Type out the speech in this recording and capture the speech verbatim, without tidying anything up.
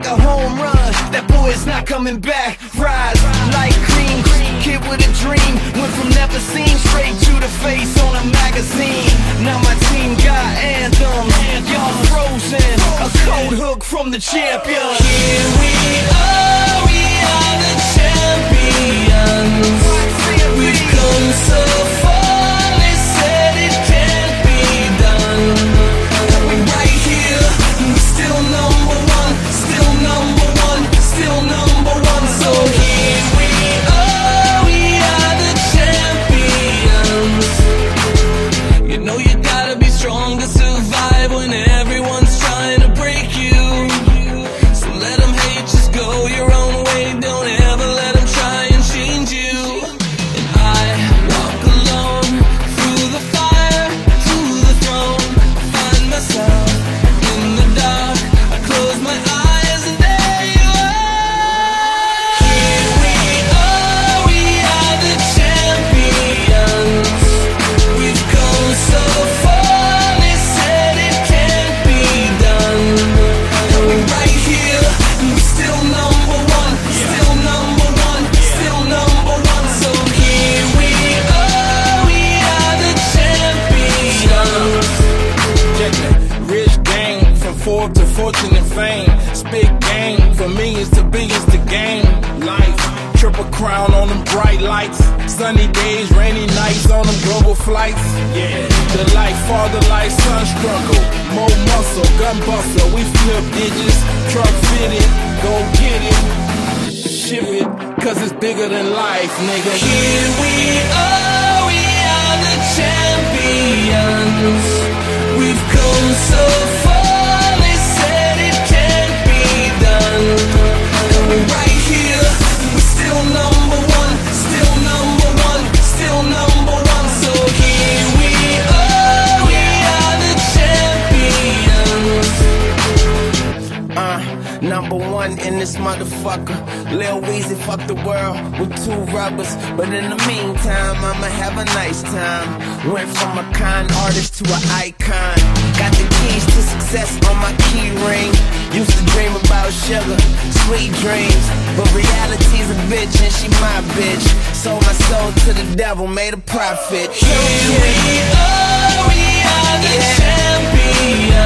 a home run, that boy is not coming back. Rise like cream, kid with a dream. Went from never seen straight to the face on a magazine. Now my team got anthems, y'all frozen. A cold hook from the champion. Here we are, we are the champions. We've come so far, they said it can't be done. And we're right here, we're still number one, still number one, still number one. So here we are, we are the champions. You know you gotta be strong to survive when everyone's trying to break you. So let them hate, just go your own way. Don't ever let them try and change you. And I walk alone through the fire to the throne. Find myself in the dark. I close my eyes and there you are. Here we are, we are the champions. We've come so far, they said it can't be done. And we're right here, we're still number one, still number one, still number one. So here we are, we are the champions. Check it. Rich gang from Forbes to fortune and fame. Spit game from millions to billions to gain. Life, triple crown on them bright lights. Sunny days, rainy nights on them global flights. Yeah, the life, father life, son struggle. More muscle, gun buster, we flip digits. Truck fitted, go get it. Ship it, cause it's bigger than life, nigga. Here we are, we are the champions. We've come so far, they said it can't be done. And we're right here, we're still number one, still number one, still number one. So here we are, we are the champions. Uh, number one in this motherfucker. Lil Weezy fuck the world with two rubbers. But in the meantime, I'ma have a nice time. Went from a con artist to an icon. Got the keys to success on my key ring. Used to dream about sugar, sweet dreams. But reality's a bitch and she my bitch. Sold my soul to the devil, made a profit. Here we are, we are the champions.